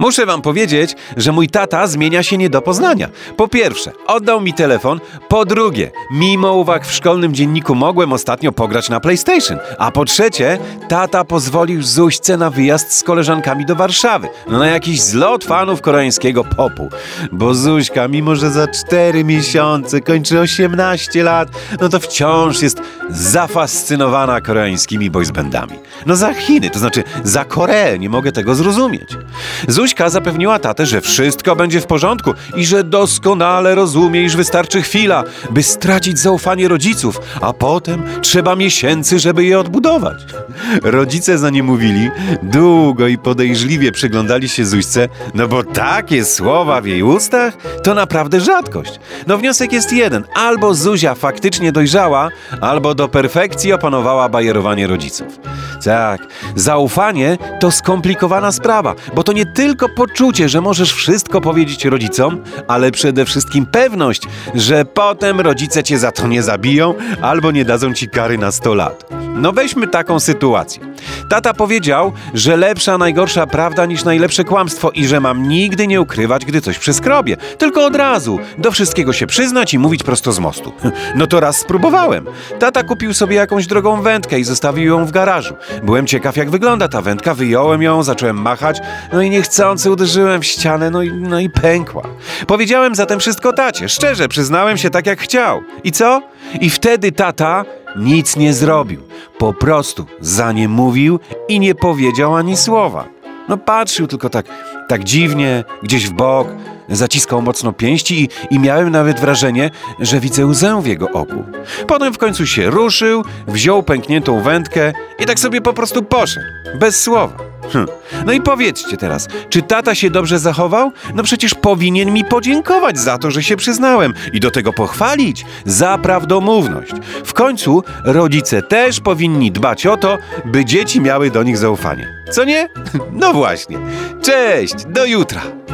Muszę wam powiedzieć, że mój tata zmienia się nie do poznania. Po pierwsze, oddał mi telefon. Po drugie, mimo uwag w szkolnym dzienniku mogłem ostatnio pograć na PlayStation. A po trzecie, tata pozwolił Zuśce na wyjazd z koleżankami do Warszawy. Na jakiś zlot fanów koreańskiego popu. Bo Zuśka, mimo że za 4 miesiące kończy 18 lat, no to wciąż jest zafascynowana koreańskimi boysbandami. No za Chiny, to znaczy za Koreę, nie mogę tego zrozumieć. Zuśka zapewniła tatę, że wszystko będzie w porządku i że doskonale rozumie, iż wystarczy chwila, by stracić zaufanie rodziców, a potem trzeba miesięcy, żeby je odbudować. Rodzice za nie mówili, długo i podejrzliwie przyglądali się Zuśce, no bo takie słowa w jej ustach to naprawdę rzadkość. No wniosek jest jeden, albo Zuzia faktycznie dojrzała, albo do perfekcji opanowała bajerowanie rodziców. Tak, zaufanie to skomplikowana sprawa, bo to nie tylko poczucie, że możesz wszystko powiedzieć rodzicom, ale przede wszystkim pewność, że potem rodzice cię za to nie zabiją albo nie dadzą ci kary na 100 lat. No weźmy taką sytuację. Tata powiedział, że lepsza najgorsza prawda niż najlepsze kłamstwo i że mam nigdy nie ukrywać, gdy coś przeskrobię. Tylko od razu do wszystkiego się przyznać i mówić prosto z mostu. No to raz spróbowałem. Tata kupił sobie jakąś drogą wędkę i zostawił ją w garażu. Byłem ciekaw, jak wygląda ta wędka, wyjąłem ją, zacząłem machać, no i niechcący uderzyłem w ścianę, no i pękła. Powiedziałem zatem wszystko tacie, szczerze, przyznałem się tak, jak chciał. I co? I wtedy tata nic nie zrobił. Po prostu za nie mówił i nie powiedział ani słowa. No patrzył tylko tak dziwnie, gdzieś w bok, zaciskał mocno pięści i miałem nawet wrażenie, że widzę łzę w jego oku. Potem w końcu się ruszył, wziął pękniętą wędkę i tak sobie po prostu poszedł, bez słowa. No i powiedzcie teraz, czy tata się dobrze zachował? No przecież powinien mi podziękować za to, że się przyznałem i do tego pochwalić za prawdomówność. W końcu rodzice też powinni dbać o to, by dzieci miały do nich zaufanie. Co nie? No właśnie. Cześć, do jutra.